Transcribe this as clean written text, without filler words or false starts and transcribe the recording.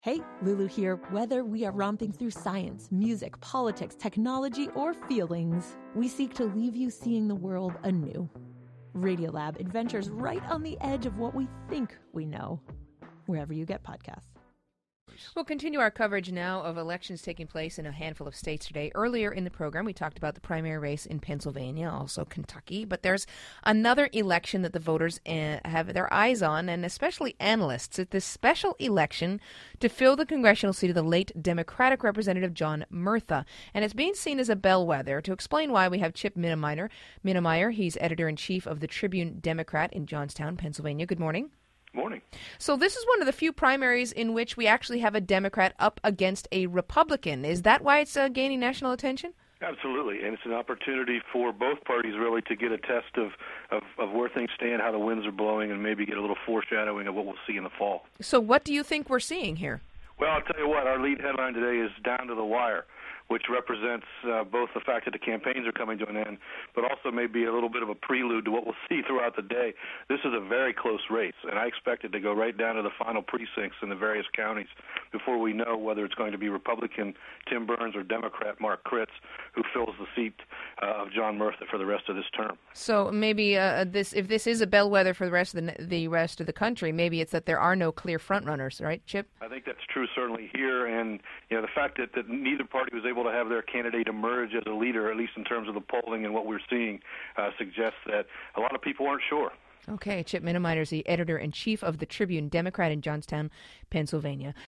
Hey, Lulu here. Whether we are romping through science, music, politics, technology, or feelings, we seek to leave you seeing the world anew. Radiolab adventures right on the edge of what we think we know, wherever you get podcasts. We'll continue our coverage now of elections taking place in a handful of states today. Earlier in the program, we talked about the primary race in Pennsylvania, also Kentucky. But there's another election that the voters have their eyes on, and especially analysts. It's this special election to fill the congressional seat of the late Democratic Representative John Murtha. And it's being seen as a bellwether. To explain why, we have Chip Minumeyer. He's editor-in-chief of the Tribune Democrat in Johnstown, Pennsylvania. Good morning. Morning. So this is one of the few primaries in which we actually have a Democrat up against a Republican. Is that why it's gaining national attention? Absolutely, and it's an opportunity for both parties really to get a test of where things stand, how the winds are blowing, and maybe get a little foreshadowing of what we'll see in the fall. So what do you think we're seeing here? Well, I'll tell you what, our lead headline today is down to the wire, which represents both the fact that the campaigns are coming to an end, but also maybe a little bit of a prelude to what we'll see throughout the day. This is a very close race, and I expect it to go right down to the final precincts in the various counties before we know whether it's going to be Republican Tim Burns or Democrat Mark Kritz who fills the seat of John Murtha for the rest of this term. So maybe if this is a bellwether for the rest of the country, maybe it's that there are no clear frontrunners, right, Chip? I think that's true certainly here, and the fact that neither party was able to have their candidate emerge as a leader, at least in terms of the polling and what we're seeing, suggests that a lot of people aren't sure. Okay, Chip Minumeyer is the editor-in-chief of the Tribune Democrat in Johnstown, Pennsylvania.